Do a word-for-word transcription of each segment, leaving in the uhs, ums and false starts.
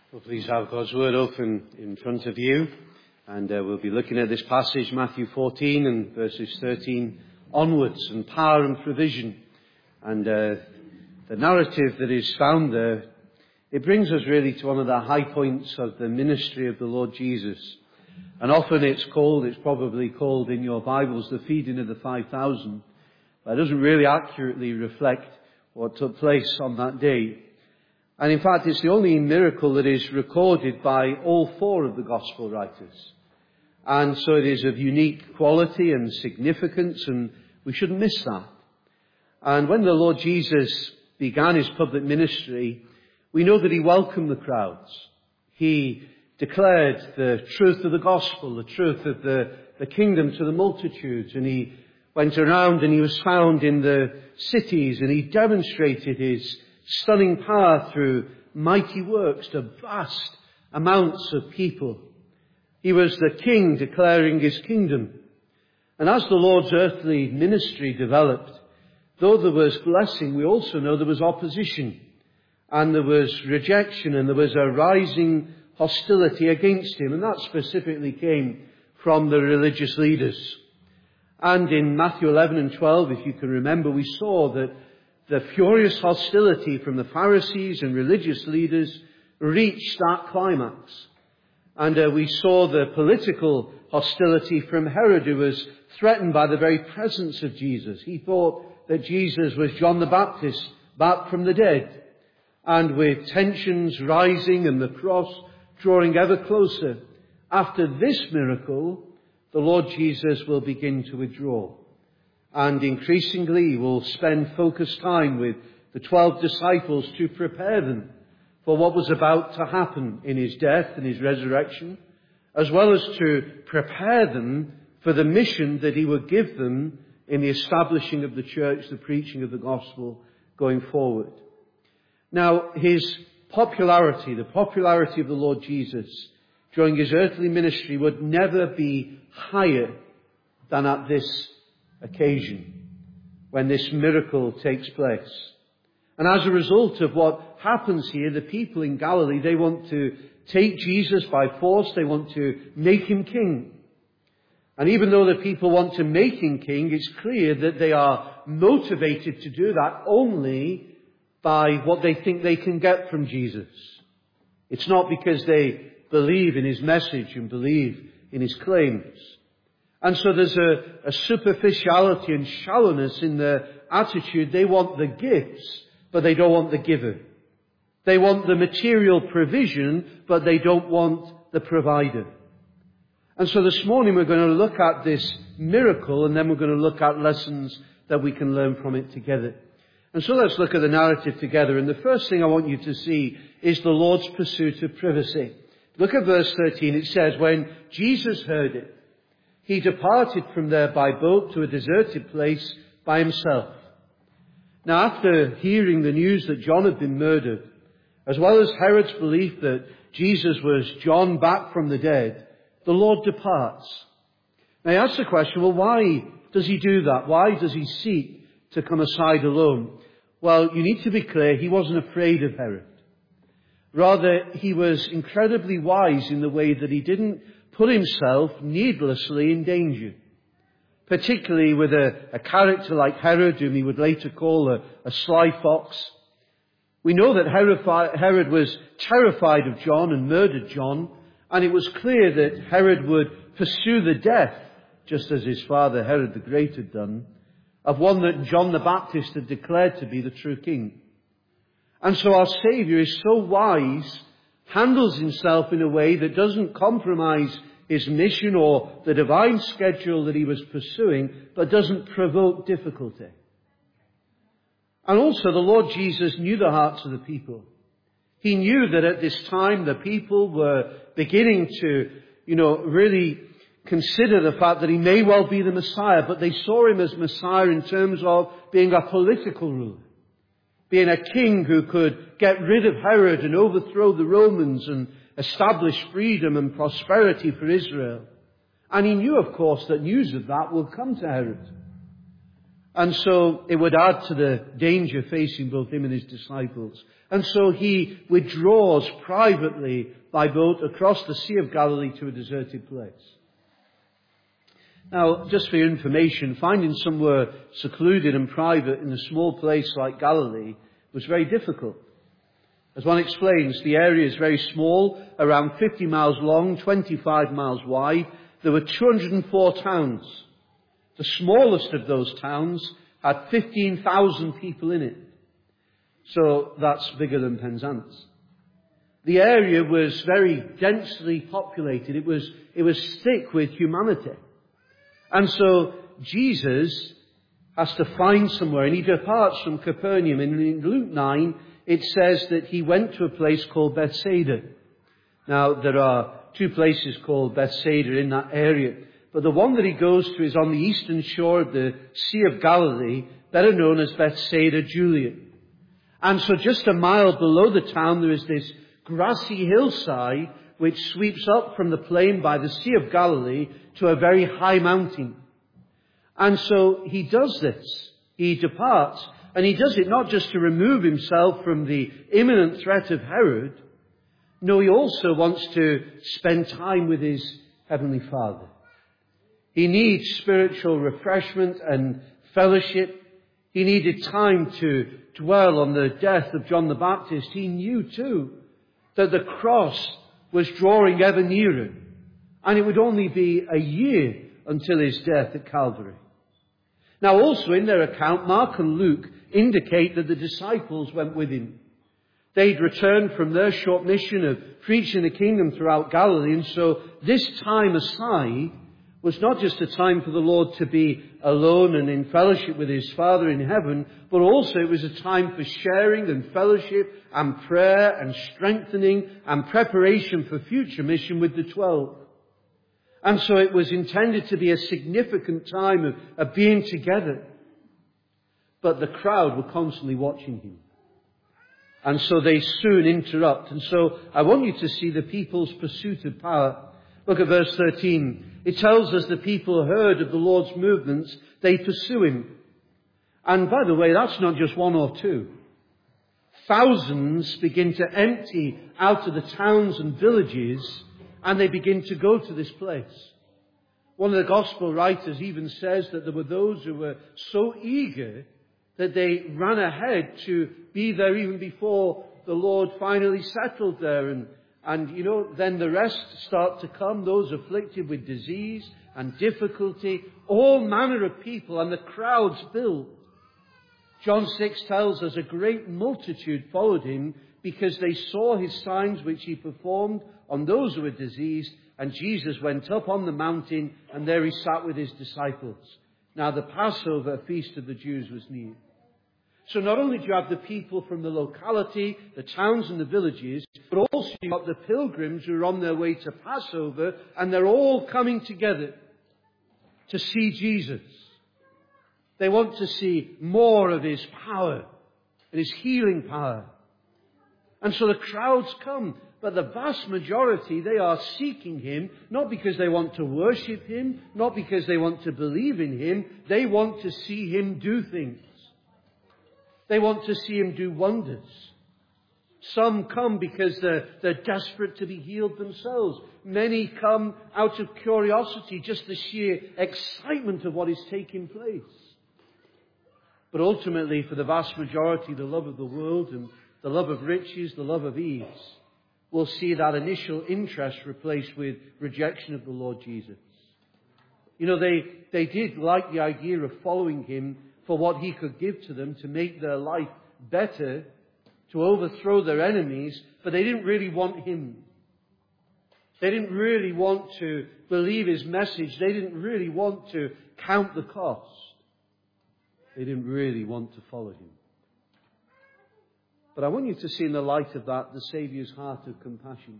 Well, please have God's Word open in front of you. And uh, we'll be looking at this passage, Matthew fourteen and verses thirteen onwards, and power and provision. And uh, the narrative that is found there, it brings us really to one of the high points of the ministry of the Lord Jesus. And often it's called, it's probably called in your Bibles, the feeding of the five thousand. But it doesn't really accurately reflect what took place on that day. And in fact, it's the only miracle that is recorded by all four of the Gospel writers. And so it is of unique quality and significance, and we shouldn't miss that. And when the Lord Jesus began his public ministry, we know that he welcomed the crowds. He declared the truth of the gospel, the truth of the, the kingdom to the multitudes. And he went around and he was found in the cities, and he demonstrated his stunning power through mighty works to vast amounts of people. He was the king declaring his kingdom. And as the Lord's earthly ministry developed, though there was blessing, we also know there was opposition, and there was rejection, and there was a rising hostility against him. And that specifically came from the religious leaders. And in Matthew eleven and twelve, if you can remember, we saw that the furious hostility from the Pharisees and religious leaders reached that climax. And uh, we saw the political hostility from Herod, who was threatened by the very presence of Jesus. He thought that Jesus was John the Baptist, back from the dead. And with tensions rising and the cross drawing ever closer, after this miracle, the Lord Jesus will begin to withdraw. And increasingly will spend focused time with the twelve disciples to prepare them for what was about to happen in his death and his resurrection, as well as to prepare them for the mission that he would give them in the establishing of the church, the preaching of the gospel going forward. Now, his popularity, the popularity of the Lord Jesus during his earthly ministry would never be higher than at this occasion, when this miracle takes place. And as a result of what happens here, the people in Galilee, they want to take Jesus by force. They want to make him king. And even though the people want to make him king, it's clear that they are motivated to do that only by what they think they can get from Jesus. It's not because they believe in his message and believe in his claims. And so there's a, a superficiality and shallowness in their attitude. They want the gifts, but they don't want the giver. They want the material provision, but they don't want the provider. And so this morning we're going to look at this miracle, and then we're going to look at lessons that we can learn from it together. And so let's look at the narrative together. And the first thing I want you to see is the Lord's pursuit of privacy. Look at verse thirteen. It says, when Jesus heard it, he departed from there by boat to a deserted place by himself. Now, after hearing the news that John had been murdered, as well as Herod's belief that Jesus was John back from the dead, the Lord departs. Now, you ask the question, well, why does he do that? Why does he seek to come aside alone? Well, you need to be clear, he wasn't afraid of Herod. Rather, he was incredibly wise in the way that he didn't put himself needlessly in danger. Particularly with a, a character like Herod, whom he would later call a, a sly fox. We know that Herod, Herod was terrified of John and murdered John, and it was clear that Herod would pursue the death, just as his father Herod the Great had done, of one that John the Baptist had declared to be the true king. And so our Saviour is so wise, handles himself in a way that doesn't compromise his mission or the divine schedule that he was pursuing, but doesn't provoke difficulty. And also the Lord Jesus knew the hearts of the people. He knew that at this time the people were beginning to, you know, really consider the fact that he may well be the Messiah, but they saw him as Messiah in terms of being a political ruler. Being a king who could get rid of Herod and overthrow the Romans and establish freedom and prosperity for Israel. And he knew, of course, that news of that will come to Herod. And so it would add to the danger facing both him and his disciples. And so he withdraws privately by boat across the Sea of Galilee to a deserted place. Now, just for your information, finding somewhere secluded and private in a small place like Galilee was very difficult. As one explains, the area is very small, around fifty miles long, twenty-five miles wide. There were two hundred four towns. The smallest of those towns had fifteen thousand people in it. So that's bigger than Penzance. The area was very densely populated. It was, it was thick with humanity. And so Jesus has to find somewhere, and he departs from Capernaum. And in Luke nine, it says that he went to a place called Bethsaida. Now, there are two places called Bethsaida in that area. But the one that he goes to is on the eastern shore of the Sea of Galilee, better known as Bethsaida Julian. And so just a mile below the town, there is this grassy hillside which sweeps up from the plain by the Sea of Galilee to a very high mountain. And so he does this. He departs, and he does it not just to remove himself from the imminent threat of Herod. No, he also wants to spend time with his Heavenly Father. He needs spiritual refreshment and fellowship. He needed time to dwell on the death of John the Baptist. He knew too that the cross was drawing ever nearer, and it would only be a year until his death at Calvary. Now also in their account, Mark and Luke indicate that the disciples went with him. They'd returned from their short mission of preaching the kingdom throughout Galilee, and so this time aside was not just a time for the Lord to be alone and in fellowship with his Father in heaven, but also it was a time for sharing and fellowship and prayer and strengthening and preparation for future mission with the twelve. And so it was intended to be a significant time of, of being together. But the crowd were constantly watching him. And so they soon interrupt. And so I want you to see the people's pursuit of power. Look at verse thirteen. It tells us the people heard of the Lord's movements. They pursue him. And by the way, that's not just one or two. Thousands begin to empty out of the towns and villages, and they begin to go to this place. One of the gospel writers even says that there were those who were so eager that they ran ahead to be there even before the Lord finally settled there. And, and you know, then the rest start to come, those afflicted with disease and difficulty, all manner of people, and the crowds build. John six tells us a great multitude followed him because they saw his signs which he performed on those who were diseased. And Jesus went up on the mountain, and there he sat with his disciples. Now the Passover feast of the Jews was near. So not only do you have the people from the locality, the towns and the villages, but also you've got the pilgrims who are on their way to Passover, and they're all coming together to see Jesus. They want to see more of his power and his healing power. And so the crowds come, but the vast majority, they are seeking him, not because they want to worship him, not because they want to believe in him. They want to see him do things. They want to see him do wonders. Some come because they're, they're desperate to be healed themselves. Many come out of curiosity, just the sheer excitement of what is taking place. But ultimately, for the vast majority, the love of the world and the love of riches, the love of ease, will see that initial interest replaced with rejection of the Lord Jesus. You know, they, they did like the idea of following him for what he could give to them to make their life better, to overthrow their enemies, but they didn't really want him. They didn't really want to believe his message. They didn't really want to count the cost. They didn't really want to follow him. But I want you to see in the light of that the Saviour's heart of compassion.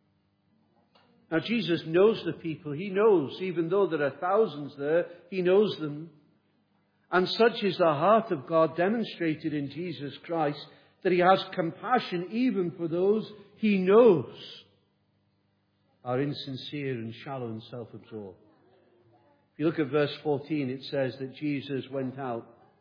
Now Jesus knows the people. He knows, even though there are thousands there, he knows them. And such is the heart of God demonstrated in Jesus Christ, that he has compassion even for those he knows are insincere and shallow and self-absorbed. If you look at verse fourteen, it says that Jesus went out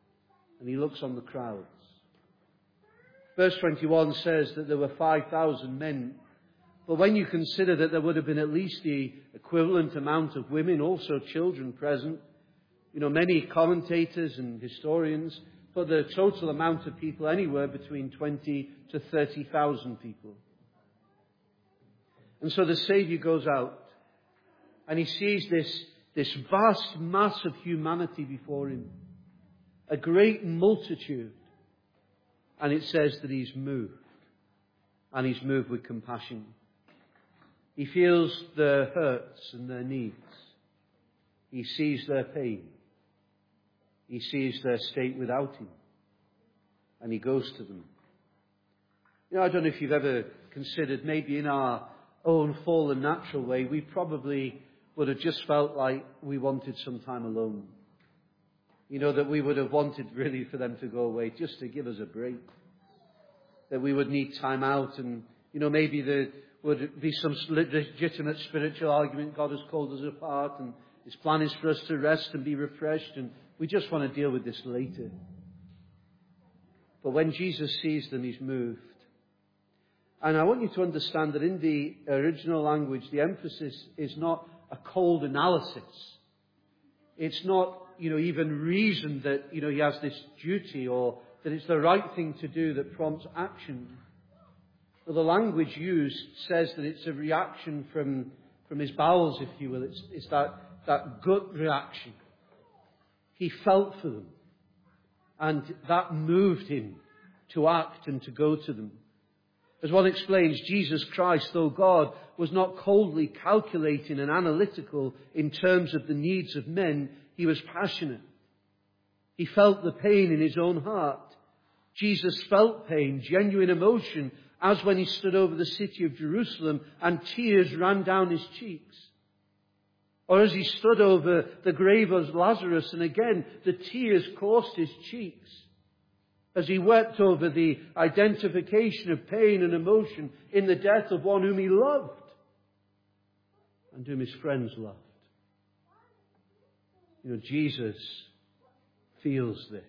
and he looks on the crowds. Verse twenty-one says that there were five thousand men. But when you consider that there would have been at least the equivalent amount of women, also children present, you know, many commentators and historians put the total amount of people anywhere between twenty to thirty thousand people. And so the Saviour goes out and he sees this, this vast mass of humanity before him. A great multitude. And it says that he's moved. And he's moved with compassion. He feels their hurts and their needs. He sees their pain. He sees their state without him. And he goes to them. You know, I don't know if you've ever considered, maybe in our own fallen natural way, we probably would have just felt like we wanted some time alone. You know, that we would have wanted really for them to go away, just to give us a break. That we would need time out, and, you know, maybe there would be some legitimate spiritual argument. God has called us apart, and His plan is for us to rest and be refreshed, and we just want to deal with this later. But when Jesus sees them, He's moved. And I want you to understand that in the original language, the emphasis is not a cold analysis. It's not, you know, even reason that, you know, he has this duty or that it's the right thing to do that prompts action. But the language used says that it's a reaction from, from his bowels, if you will. It's, it's that, that gut reaction. He felt for them. And that moved him to act and to go to them. As one explains, Jesus Christ, though God, was not coldly calculating and analytical in terms of the needs of men. He was passionate. He felt the pain in his own heart. Jesus felt pain, genuine emotion, as when he stood over the city of Jerusalem and tears ran down his cheeks. Or as he stood over the grave of Lazarus and again the tears coursed his cheeks. As he wept over the identification of pain and emotion in the death of one whom he loved and whom his friends loved. You know, Jesus feels this.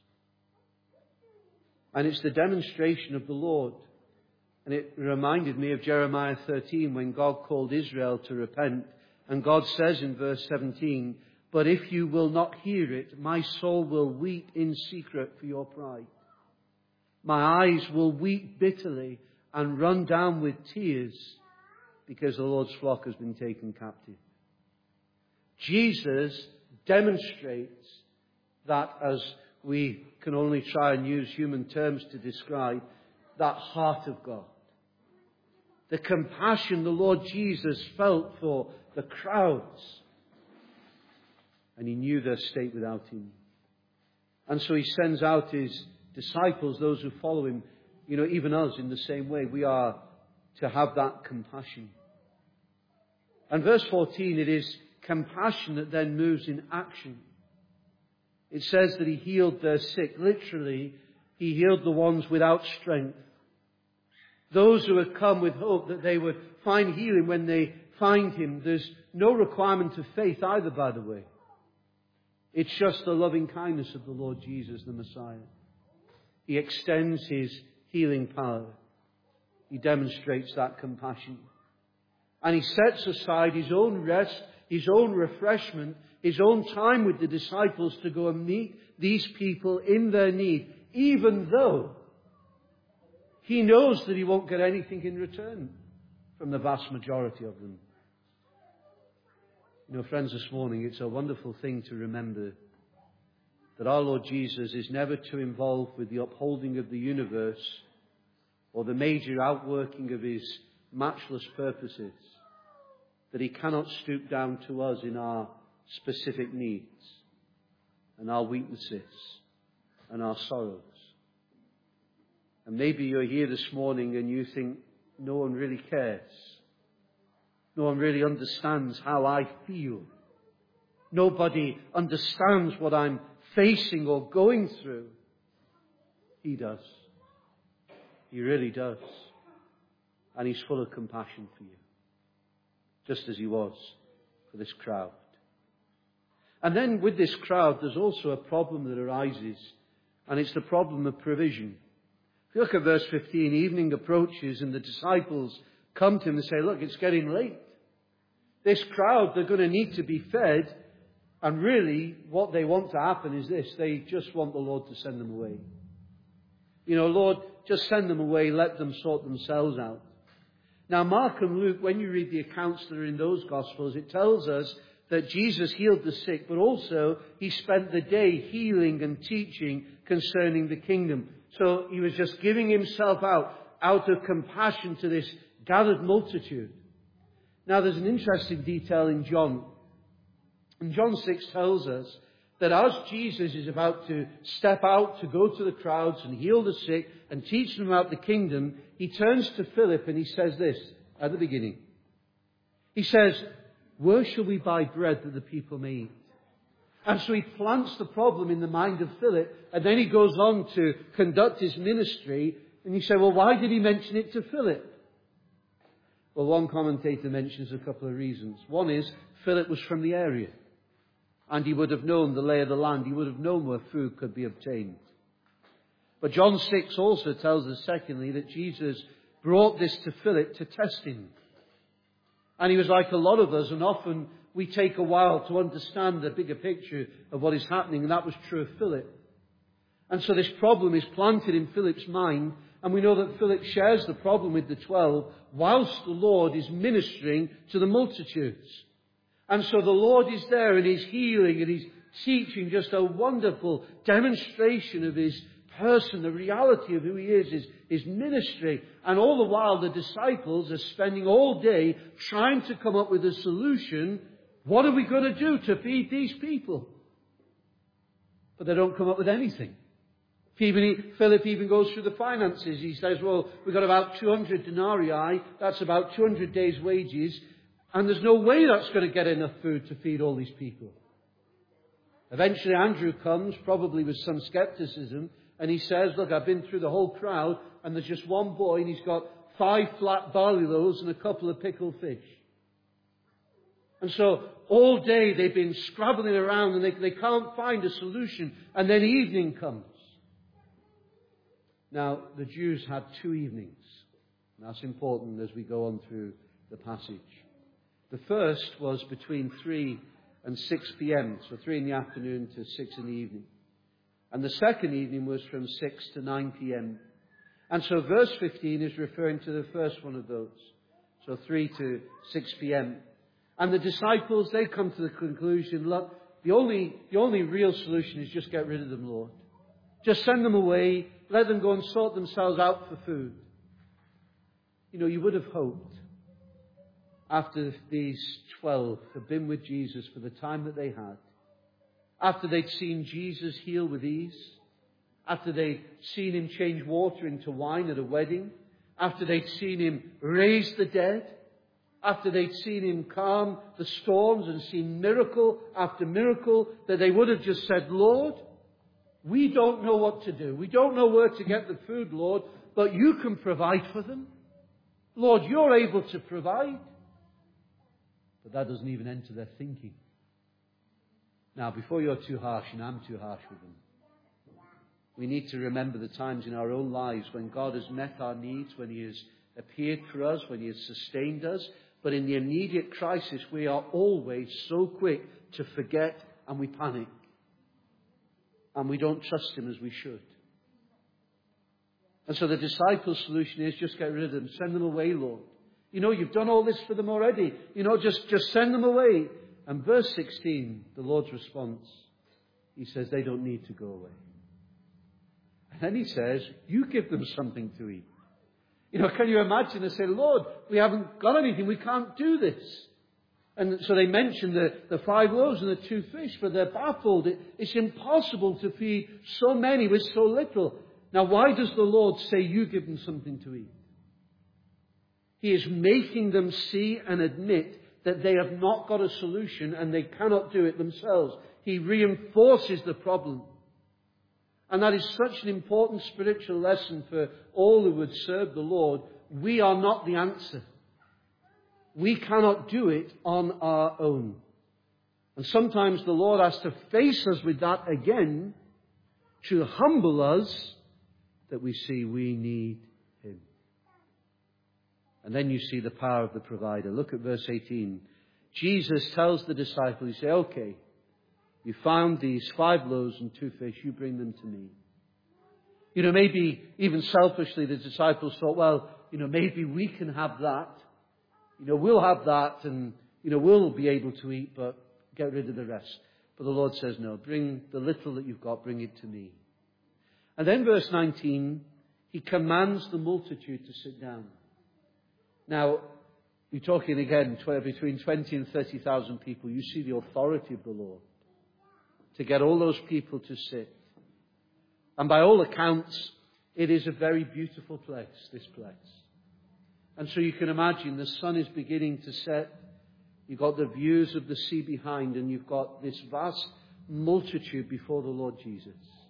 And it's the demonstration of the Lord. And it reminded me of Jeremiah thirteen when God called Israel to repent. And God says in verse seventeen, "But if you will not hear it, my soul will weep in secret for your pride. My eyes will weep bitterly and run down with tears because the Lord's flock has been taken captive." Jesus demonstrates that, as we can only try and use human terms to describe, that heart of God. The compassion the Lord Jesus felt for the crowds. And he knew their state without him. And so he sends out his disciples, those who follow him, you know, even us in the same way. We are to have that compassion. And verse fourteen, it is compassion that then moves in action. It says that he healed their sick. Literally, he healed the ones without strength. Those who had come with hope that they would find healing when they find him. There's no requirement of faith either, by the way. It's just the loving kindness of the Lord Jesus, the Messiah. He extends his healing power. He demonstrates that compassion. And he sets aside his own rest, his own refreshment, his own time with the disciples to go and meet these people in their need, even though he knows that he won't get anything in return from the vast majority of them. You know, friends, this morning it's a wonderful thing to remember that our Lord Jesus is never too involved with the upholding of the universe or the major outworking of his matchless purposes, that he cannot stoop down to us in our specific needs and our weaknesses and our sorrows. And maybe you're here this morning and you think, no one really cares. No one really understands how I feel. Nobody understands what I'm facing or going through. He does. He really does. And he's full of compassion for you. Just as he was for this crowd. And then with this crowd, there's also a problem that arises And it's the problem of provision. If you look at verse fifteen, evening approaches and the disciples come to him and say, look, it's getting late. This crowd, they're going to need to be fed. And really, what they want to happen is this. They just want the Lord to send them away. You know, Lord, just send them away. Let them sort themselves out. Now, Mark and Luke, when you read the accounts that are in those Gospels, it tells us that Jesus healed the sick, but also he spent the day healing and teaching concerning the kingdom. So he was just giving himself out, out of compassion to this gathered multitude. Now, there's an interesting detail in John. And John six tells us that as Jesus is about to step out to go to the crowds and heal the sick and teach them about the kingdom, he turns to Philip and he says this at the beginning. He says, where shall we buy bread that the people may eat? And so he plants the problem in the mind of Philip, and then he goes on to conduct his ministry. And you say, well, why did he mention it to Philip? Well, one commentator mentions a couple of reasons. One is, Philip was from the area, and he would have known the lay of the land. He would have known where food could be obtained. But John six also tells us, secondly, that Jesus brought this to Philip to test him. And he was like a lot of us, and often we take a while to understand the bigger picture of what is happening, and that was true of Philip. And so this problem is planted in Philip's mind, and we know that Philip shares the problem with the twelve whilst the Lord is ministering to the multitudes. And so the Lord is there and he's healing and he's teaching, just a wonderful demonstration of his person, the reality of who he is, his, his ministry. And all the while the disciples are spending all day trying to come up with a solution. What are we going to do to feed these people? But they don't come up with anything. Philip even goes through the finances. He says, well, we've got about two hundred denarii. That's about two hundred days' wages. And there's no way that's going to get enough food to feed all these people. Eventually Andrew comes, probably with some skepticism, and he says, look, I've been through the whole crowd, and there's just one boy, and he's got five flat barley loaves and a couple of pickled fish. And so all day they've been scrabbling around, and they, they can't find a solution. And then evening comes. Now, the Jews had two evenings. And that's important as we go on through the passage. The first was between three and six p.m., so three in the afternoon to six in the evening. And the second evening was from six to nine p.m. And so verse fifteen is referring to the first one of those. So three to six p.m. And the disciples, they come to the conclusion, look, the only, the only real solution is just get rid of them, Lord. Just send them away. Let them go and sort themselves out for food. You know, you would have hoped, after these twelve have been with Jesus for the time that they had, after they'd seen Jesus heal with ease, after they'd seen him change water into wine at a wedding, after they'd seen him raise the dead, after they'd seen him calm the storms and seen miracle after miracle, that they would have just said, Lord, we don't know what to do. We don't know where to get the food, Lord, but you can provide for them. Lord, you're able to provide. But that doesn't even enter their thinking. Now, before you're too harsh, and I'm too harsh with them, we need to remember the times in our own lives when God has met our needs, when he has appeared for us, when he has sustained us. But in the immediate crisis, we are always so quick to forget, and we panic. And we don't trust him as we should. And so the disciples' solution is just get rid of them. Send them away, Lord. You know, you've done all this for them already. You know, just, just send them away. And verse sixteen, the Lord's response, he says they don't need to go away. And then he says, you give them something to eat. You know, can you imagine? They say, Lord, we haven't got anything. We can't do this. And so they mention the, the five loaves and the two fish, but they're baffled. It, it's impossible to feed so many with so little. Now, why does the Lord say you give them something to eat? He is making them see and admit that they have not got a solution and they cannot do it themselves. He reinforces the problem. And that is such an important spiritual lesson for all who would serve the Lord. We are not the answer. We cannot do it on our own. And sometimes the Lord has to face us with that again to humble us, that we see we need him. And then you see the power of the provider. Look at verse eighteen. Jesus tells the disciples, he says, okay, you found these five loaves and two fish, you bring them to me. You know, maybe even selfishly the disciples thought, well, you know, maybe we can have that. You know, we'll have that and, you know, we'll be able to eat, but get rid of the rest. But the Lord says, no, bring the little that you've got, bring it to me. And then verse nineteen, he commands the multitude to sit down. Now, you're talking again between twenty and thirty thousand people. You see the authority of the Lord to get all those people to sit. And by all accounts, it is a very beautiful place, this place. And so you can imagine the sun is beginning to set. You've got the views of the sea behind, and you've got this vast multitude before the Lord Jesus.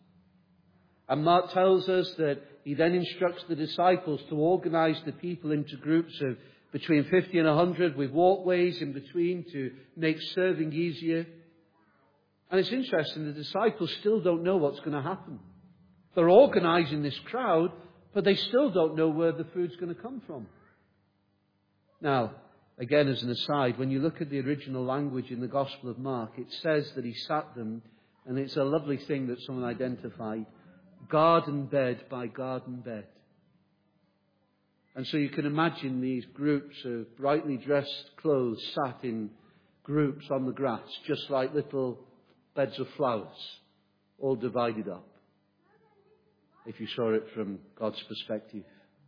And Mark tells us that he then instructs the disciples to organize the people into groups of between fifty and one hundred with walkways in between to make serving easier. And it's interesting, the disciples still don't know what's going to happen. They're organizing this crowd, but they still don't know where the food's going to come from. Now, again, as an aside, when you look at the original language in the Gospel of Mark, it says that he sat them, and it's a lovely thing that someone identified, garden bed by garden bed. And so you can imagine these groups of brightly dressed clothes sat in groups on the grass, just like little beds of flowers, all divided up, if you saw it from God's perspective.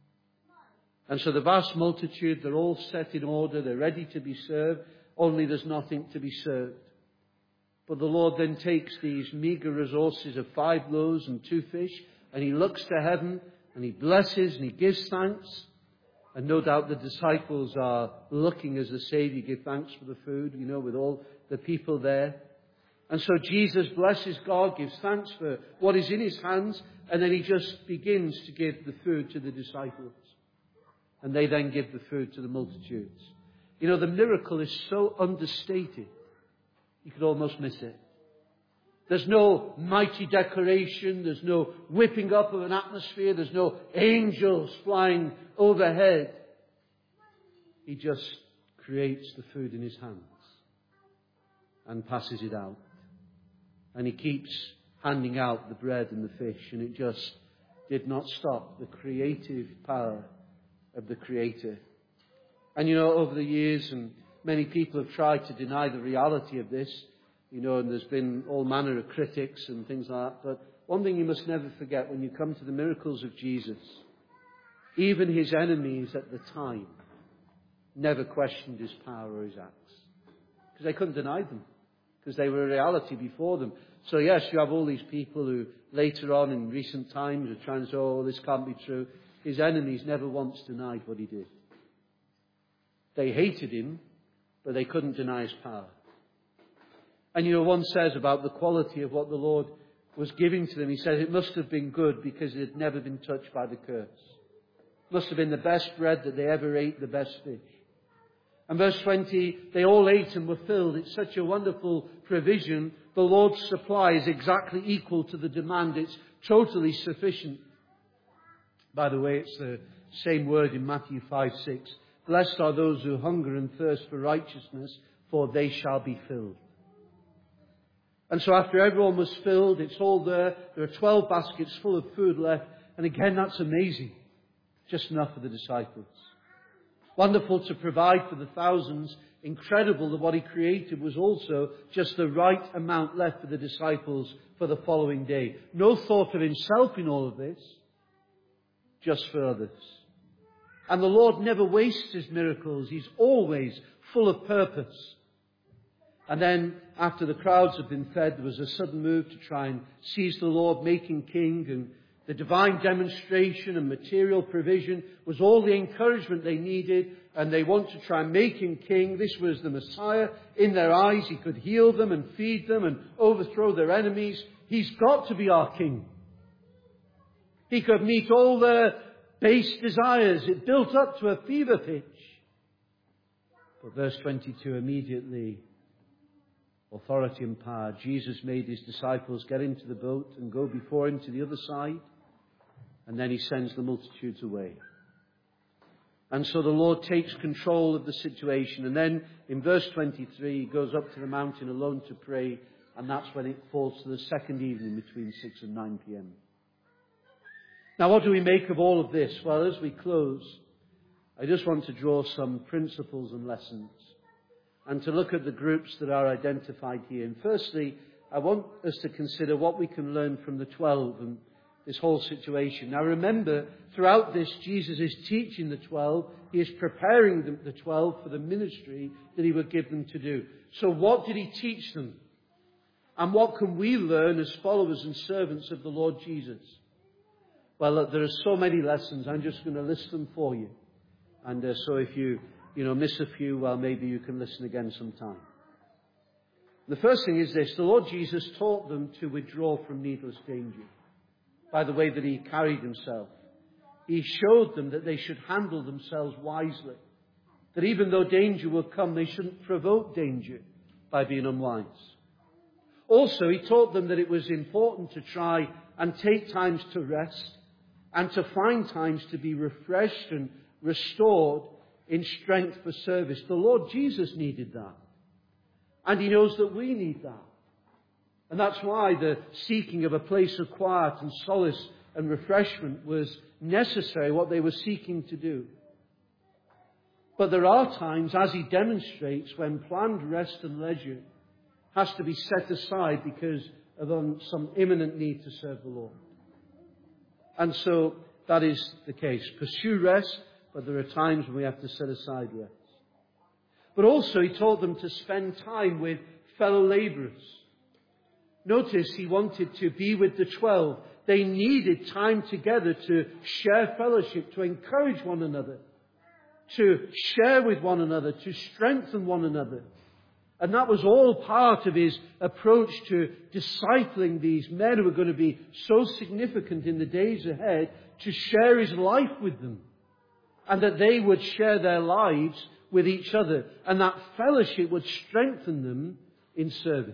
And so the vast multitude, they're all set in order, they're ready to be served, only there's nothing to be served. But the Lord then takes these meager resources of five loaves and two fish, and he looks to heaven, and he blesses, and he gives thanks. And no doubt the disciples are looking as the Saviour give thanks for the food, you know, with all the people there. And so Jesus blesses God, gives thanks for what is in his hands, and then he just begins to give the food to the disciples. And they then give the food to the multitudes. You know, the miracle is so understated, you could almost miss it. There's no mighty decoration. There's no whipping up of an atmosphere. There's no angels flying overhead. He just creates the food in his hands and passes it out. And he keeps handing out the bread and the fish. And it just did not stop the creative power of the Creator. And you know, over the years, and many people have tried to deny the reality of this, you know, and there's been all manner of critics and things like that. But one thing you must never forget when you come to the miracles of Jesus, even his enemies at the time never questioned his power or his acts. Because they couldn't deny them. Because they were a reality before them. So yes, you have all these people who later on in recent times are trying to say, oh, this can't be true. His enemies never once denied what he did. They hated him, but they couldn't deny his power. And you know, one says about the quality of what the Lord was giving to them, he says it must have been good because it had never been touched by the curse. It must have been the best bread that they ever ate, the best fish. And verse twenty, they all ate and were filled. It's such a wonderful provision. The Lord's supply is exactly equal to the demand. It's totally sufficient. By the way, it's the same word in Matthew five six. Blessed are those who hunger and thirst for righteousness, for they shall be filled. And so after everyone was filled, it's all there. There are twelve baskets full of food left. And again, that's amazing. Just enough for the disciples. Wonderful to provide for the thousands. Incredible that what he created was also just the right amount left for the disciples for the following day. No thought of himself in all of this. Just for others. And the Lord never wastes his miracles. He's always full of purpose. And then, after the crowds had been fed, there was a sudden move to try and seize the Lord, make him king. And the divine demonstration and material provision was all the encouragement they needed. And they want to try and make him king. This was the Messiah. In their eyes, he could heal them and feed them and overthrow their enemies. He's got to be our king. He could meet all their base desires. It built up to a fever pitch. But verse twenty-two, immediately authority and power. Jesus made his disciples get into the boat and go before him to the other side, and then he sends the multitudes away. And so the Lord takes control of the situation, and then in verse twenty-three, he goes up to the mountain alone to pray, and that's when it falls to the second evening between six and nine p.m. Now, what do we make of all of this? Well, as we close, I just want to draw some principles and lessons, and to look at the groups that are identified here. And firstly, I want us to consider what we can learn from the twelve and this whole situation. Now remember, throughout this, Jesus is teaching the twelve. He is preparing the, the twelve for the ministry that he would give them to do. So what did he teach them? And what can we learn as followers and servants of the Lord Jesus? Well, look, there are so many lessons. I'm just going to list them for you. And uh, so if you, you know, miss a few, well, maybe you can listen again sometime. The first thing is this. The Lord Jesus taught them to withdraw from needless danger by the way that he carried himself. He showed them that they should handle themselves wisely. That even though danger will come, they shouldn't provoke danger by being unwise. Also, he taught them that it was important to try and take times to rest and to find times to be refreshed and restored in strength for service. The Lord Jesus needed that. And he knows that we need that. And that's why the seeking of a place of quiet and solace and refreshment was necessary, what they were seeking to do. But there are times, as he demonstrates, when planned rest and leisure has to be set aside because of um, some imminent need to serve the Lord. And so that is the case. Pursue rest, but there are times when we have to set aside rest. But also he taught them to spend time with fellow labourers. Notice he wanted to be with the twelve. They needed time together to share fellowship, to encourage one another, to share with one another, to strengthen one another. And that was all part of his approach to discipling these men who were going to be so significant in the days ahead, to share his life with them. And that they would share their lives with each other. And that fellowship would strengthen them in service.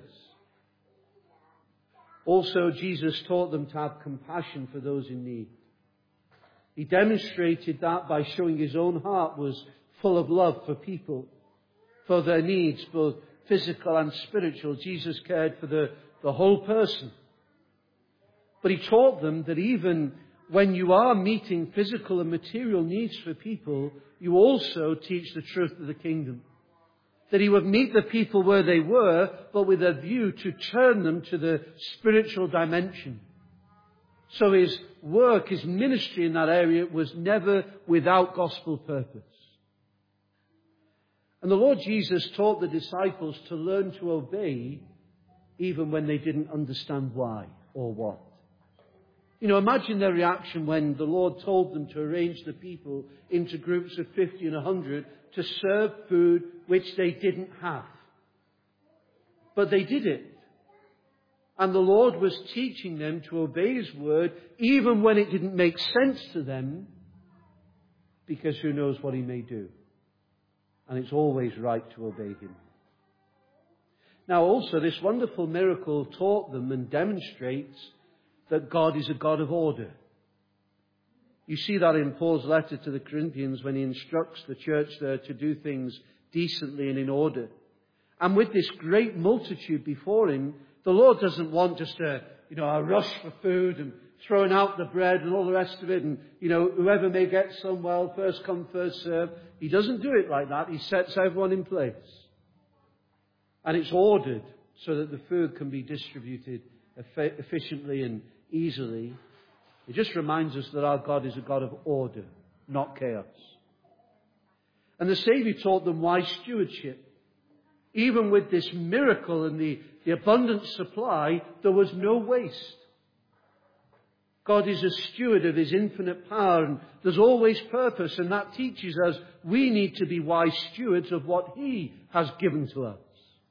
Also, Jesus taught them to have compassion for those in need. He demonstrated that by showing his own heart was full of love for people, for their needs, both physical and spiritual. Jesus cared for the, the whole person. But he taught them that even when you are meeting physical and material needs for people, you also teach the truth of the kingdom. That he would meet the people where they were, but with a view to turn them to the spiritual dimension. So his work, his ministry in that area was never without gospel purpose. And the Lord Jesus taught the disciples to learn to obey even when they didn't understand why or what. You know, imagine their reaction when the Lord told them to arrange the people into groups of fifty and a hundred to serve food which they didn't have. But they did it. And the Lord was teaching them to obey his word even when it didn't make sense to them, because who knows what he may do. And it's always right to obey him. Now also, this wonderful miracle taught them and demonstrates that God is a God of order. You see that in Paul's letter to the Corinthians when he instructs the church there to do things decently and in order. And with this great multitude before him, the Lord doesn't want just a, you know, a rush for food and throwing out the bread and all the rest of it and, you know, whoever may get some, well, first come, first serve. He doesn't do it like that. He sets everyone in place. And it's ordered so that the food can be distributed efficiently and easily. It just reminds us that our God is a God of order, not chaos. And the Saviour taught them wise stewardship. Even with this miracle and the, the abundant supply, there was no waste. God is a steward of his infinite power, and there's always purpose, and that teaches us we need to be wise stewards of what he has given to us.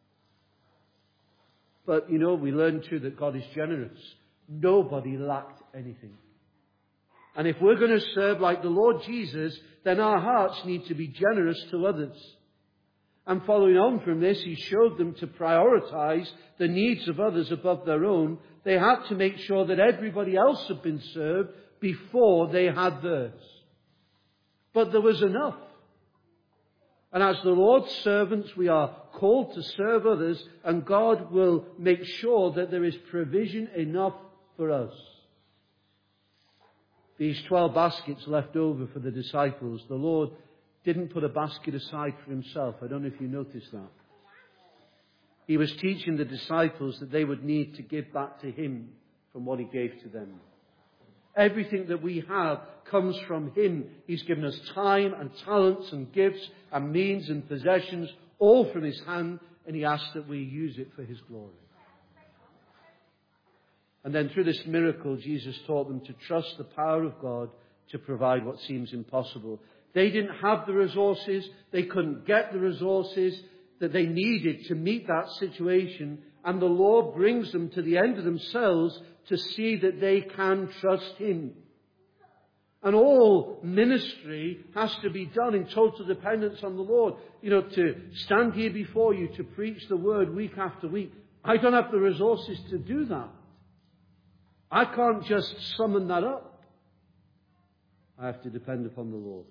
But, you know, we learn too that God is generous. Nobody lacked anything. And if we're going to serve like the Lord Jesus, then our hearts need to be generous to others. And following on from this, he showed them to prioritize the needs of others above their own. They had to make sure that everybody else had been served before they had theirs. But there was enough. And as the Lord's servants, we are called to serve others, and God will make sure that there is provision enough for us. These twelve baskets left over for the disciples, the Lord didn't put a basket aside for himself. I don't know if you noticed that. He was teaching the disciples that they would need to give back to him from what he gave to them. Everything that we have comes from him. He's given us time and talents and gifts and means and possessions, all from his hand, and he asks that we use it for his glory. And then through this miracle, Jesus taught them to trust the power of God to provide what seems impossible. They didn't have the resources. They couldn't get the resources that they needed to meet that situation. And the Lord brings them to the end of themselves to see that they can trust him. And all ministry has to be done in total dependence on the Lord. You know, to stand here before you to preach the word week after week. I don't have the resources to do that. I can't just summon that up. I have to depend upon the Lord.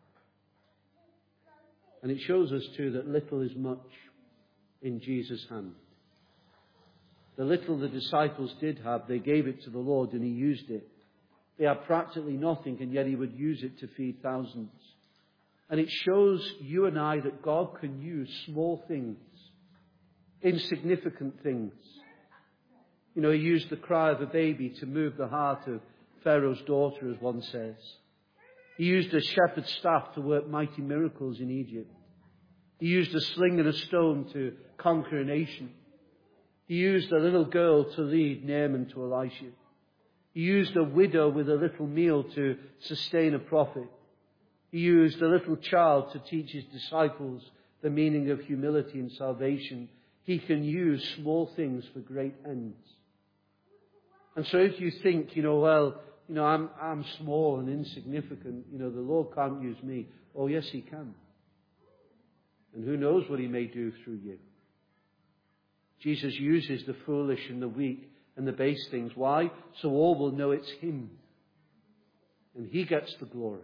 And it shows us too that little is much in Jesus' hand. The little the disciples did have, they gave it to the Lord and he used it. They had practically nothing, and yet he would use it to feed thousands. And it shows you and I that God can use small things, insignificant things. You know, he used the cry of a baby to move the heart of Pharaoh's daughter, as one says. He used a shepherd's staff to work mighty miracles in Egypt. He used a sling and a stone to conquer a nation. He used a little girl to lead Naaman to Elisha. He used a widow with a little meal to sustain a prophet. He used a little child to teach his disciples the meaning of humility and salvation. He can use small things for great ends. And so if you think, you know, well, you know, I'm, I'm small and insignificant, you know, the Lord can't use me. Oh, yes, he can. And who knows what he may do through you. Jesus uses the foolish and the weak and the base things. Why? So all will know it's him. And he gets the glory.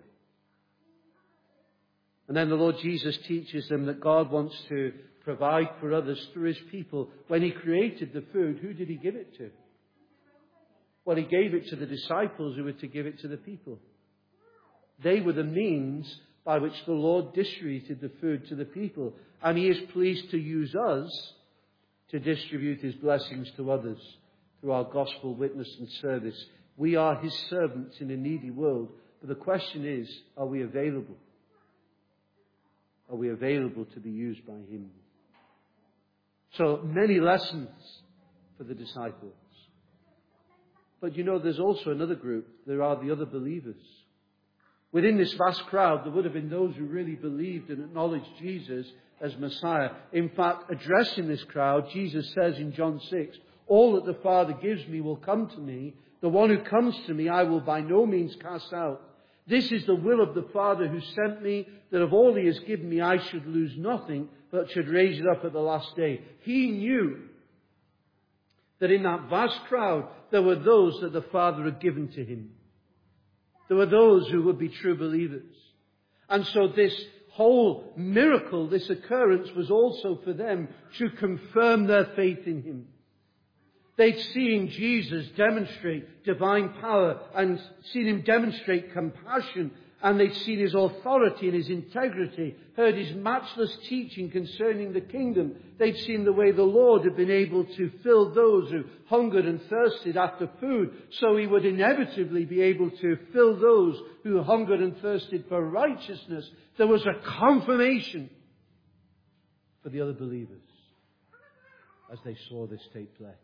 And then the Lord Jesus teaches them that God wants to provide for others through his people. When he created the food, who did he give it to? Well, he gave it to the disciples who were to give it to the people. They were the means by which the Lord distributed the food to the people. And he is pleased to use us to distribute his blessings to others through our gospel witness and service. We are his servants in a needy world. But the question is, are we available? Are we available to be used by him? So many lessons for the disciples. But you know, there's also another group. There are the other believers. Within this vast crowd, there would have been those who really believed and acknowledged Jesus as Messiah. In fact, addressing this crowd, Jesus says in John six, all that the Father gives me will come to me. The one who comes to me I will by no means cast out. This is the will of the Father who sent me, that of all he has given me I should lose nothing, but should raise it up at the last day. He knew that in that vast crowd there were those that the Father had given to him. There were those who would be true believers. And so this whole miracle, this occurrence, was also for them to confirm their faith in him. They'd seen Jesus demonstrate divine power and seen him demonstrate compassion, and they'd seen his authority and his integrity, heard his matchless teaching concerning the kingdom. They'd seen the way the Lord had been able to fill those who hungered and thirsted after food, so he would inevitably be able to fill those who hungered and thirsted for righteousness. There was a confirmation for the other believers as they saw this take place.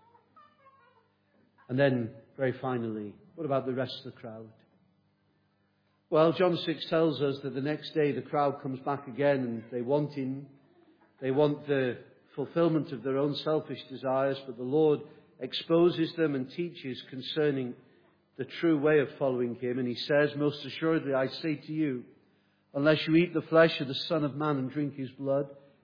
And then, very finally, what about the rest of the crowd? Well, John six tells us that the next day the crowd comes back again and they want him. They want the fulfillment of their own selfish desires, but the Lord exposes them and teaches concerning the true way of following him. And he says, most assuredly I say to you, unless you eat the flesh of the Son of Man and drink his blood,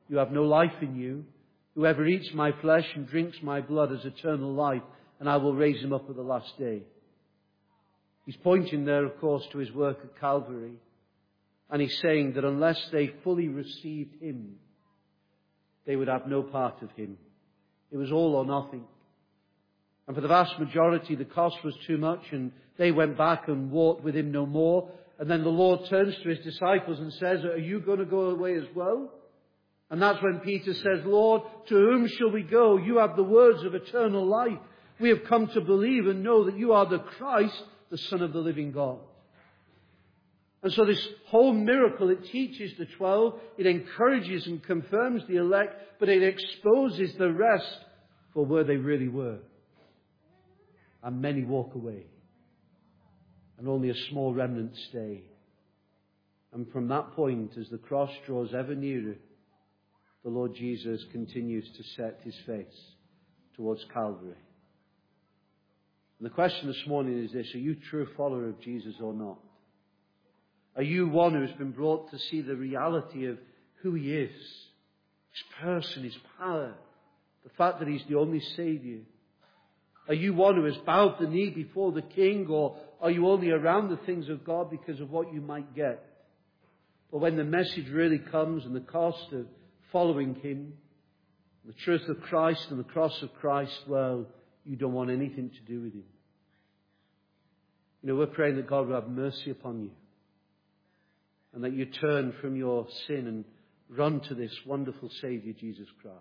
You have no life in you. Whoever eats my flesh and drinks my blood has eternal life, and I will raise him up at the last day. He's pointing there, of course, to his work at Calvary. And he's saying that unless they fully received him, they would have no part of him. It was all or nothing. And for the vast majority, the cost was too much, and they went back and walked with him no more. And then the Lord turns to his disciples and says, are you going to go away as well? And that's when Peter says, Lord, to whom shall we go? You have the words of eternal life. We have come to believe and know that you are the Christ, the Son of the living God. And so this whole miracle, it teaches the twelve, it encourages and confirms the elect, but it exposes the rest for where they really were. And many walk away. And only a small remnant stay. And from that point, as the cross draws ever nearer, the Lord Jesus continues to set his face towards Calvary. And the question this morning is this: are you a true follower of Jesus or not? Are you one who has been brought to see the reality of who he is? His person, his power, the fact that he's the only Saviour. Are you one who has bowed the knee before the King, or are you only around the things of God because of what you might get? But when the message really comes and the cost of following him, the truth of Christ and the cross of Christ, well, you don't want anything to do with him. You know, we're praying that God will have mercy upon you, and that you turn from your sin and run to this wonderful Saviour, Jesus Christ.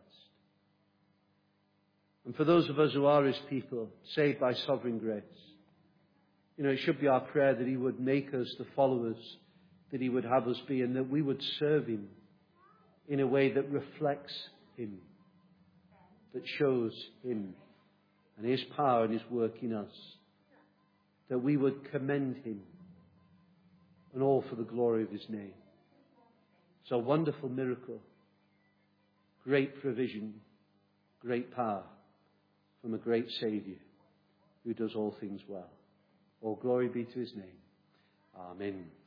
And for those of us who are his people, saved by sovereign grace, you know, it should be our prayer that he would make us the followers that he would have us be, and that we would serve him in a way that reflects him, that shows him and his power and his work in us, that we would commend him, and all for the glory of his name. So wonderful miracle, great provision, great power from a great Saviour who does all things well. All glory be to his name. Amen.